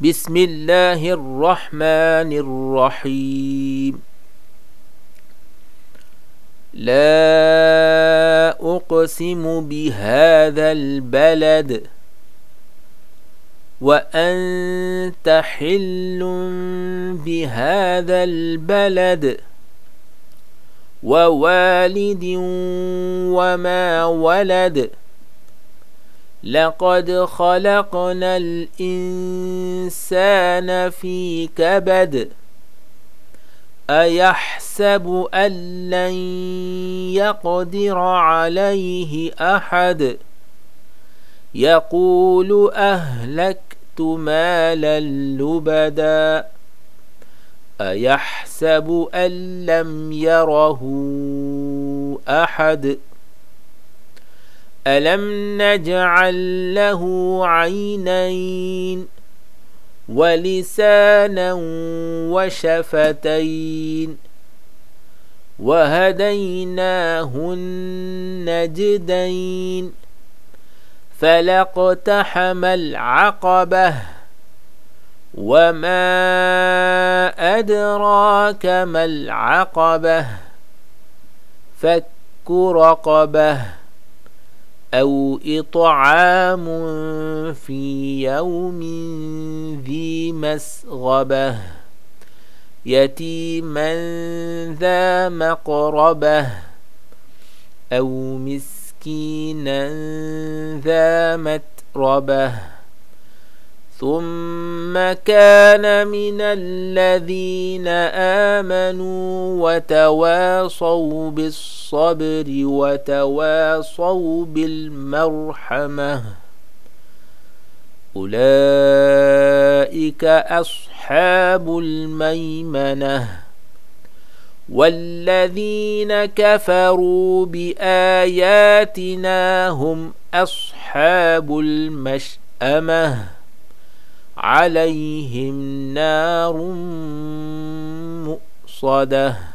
بسم الله الرحمن الرحيم. لا أقسم بهذا البلد وأنت حل بهذا البلد ووالد وما ولد لقد خلقنا الإنسان في كبد أيحسب أن لن يقدر عليه أحد يقول أهلكت مالا لبدا أيحسب أن لم يره أحد ألم نجعل له عينين ولسانا وشفتين وهديناه النجدين فلاقتحم العقبة وما أدراك ما العقبة فك رقبة أو إطعام في يوم ذي مسغبة يتيما ذا مقربة أو مسكينا ذا متربة ثم كان من الذين آمنوا وتواصوا بالصبر وتواصوا بالمرحمة أولئك أصحاب الميمنة والذين كفروا بآياتنا هم أصحاب المشأمة عليهم نار مؤصدة.